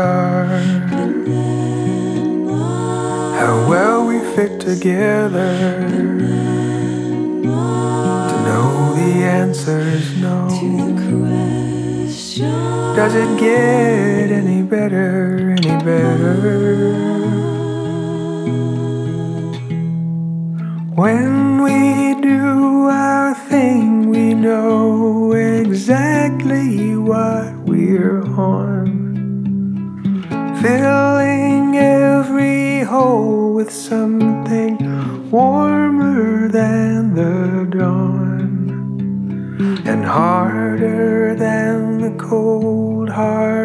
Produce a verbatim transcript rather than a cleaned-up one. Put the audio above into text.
are, how well we fit together, to know the answer's no. Does it get any better, any better? When we do our thing, we know exactly what we're on, filling every hole with something warmer than the dawn, and harder than the cold, hard